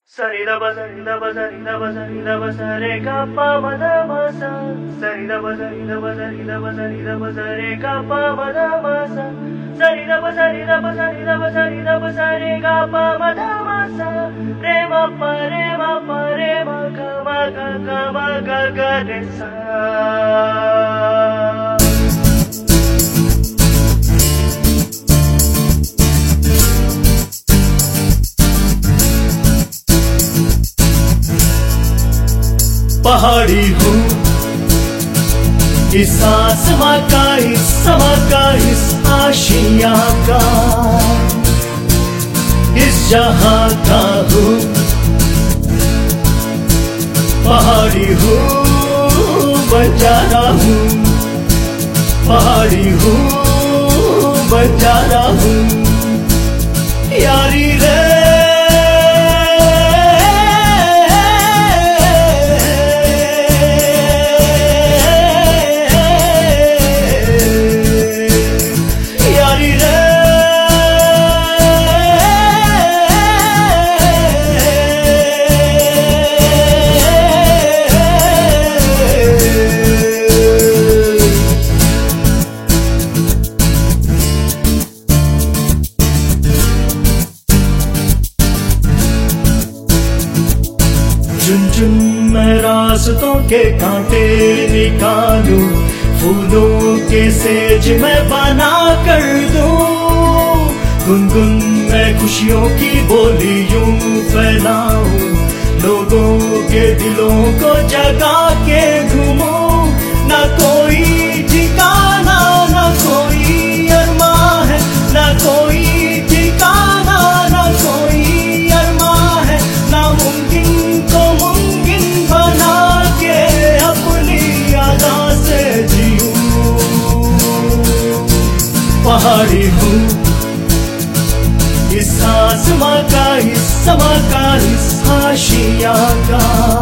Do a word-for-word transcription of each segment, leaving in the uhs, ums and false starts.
Sari da ba sari da ba sari da ba sari da ba sa re ga pa ma da ma sa. Sari da ba sari da ba sari da ba sari da ba sa re ga pa ma da ma sa. Sari da ba sari da ba sari da ba sari da ba sa re ga pa ma da ma sa. Re ma pa re ma pa re ma ga ma ga ga ma ga ga re sa. पहाड़ी हूँ इस आसमां का, इस समा का, इस आशिया का, इस जहां का हूँ। पहाड़ी हूँ बंजारा हूँ, पहाड़ी हूँ बंजारा हूँ। यारी रे चुन चुन मैं रास्तों के कांटे निकालूं, फूलों के सेज मैं बना कर दूं। गुनगुन मैं खुशियों की बोली यूं फैलाऊं, लोगों के दिलों को जगा के घूमूं। ना कोई ठिकाना, ना कोई अरमां है, ना कोई ठिकाना, ना कोई अरमां है। नामुमकिन को मुमकिन बना के अपनी यादा से जीऊं। पहाड़ी हूँ इस आसमां का, इस समा का, इस आशिया का,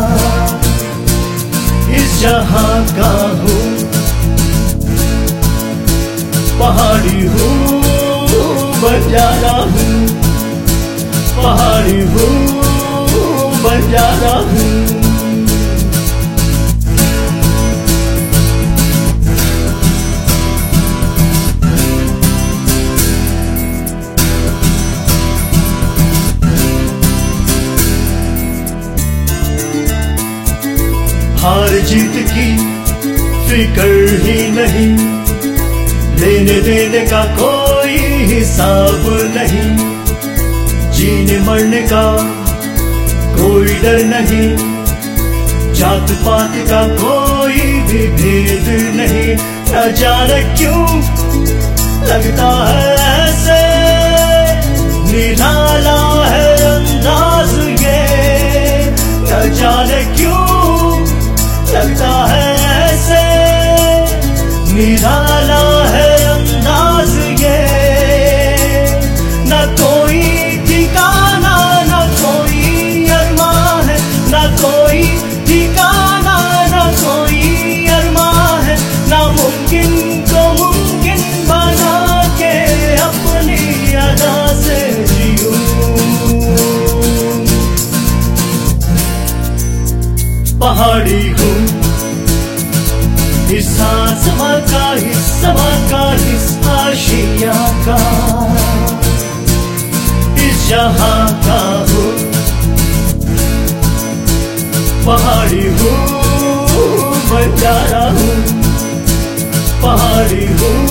इस जहां का हूँ। पहाड़ी हूँ बंजारा हूँ, पहाड़ी हूँ बंजारा हूँ। हार जीत की फिक्र ही नहीं, लेने देने का कोई हिसाब नहीं। जीने मरने का कोई डर नहीं, जात पात का कोई भी भेद नहीं। न जाने क्यों लगता है ऐसे, निराला है अंदाज ये। न जाने क्यों लगता है ऐसे, निराला है अंदाज ये। न कोई ठिकाना, न कोई अरमां है, न कोई ठिकाना, न कोई अरमां है। नामुमकिन को मुमकिन बना के अपनी अदा से जीऊं। पहाड़ी हूँ इस आसमां का, इस समा का, इस आशिया का, इस जहां का हूँ। पहाड़ी हूँ बंजारा हूँ, पहाड़ी हूँ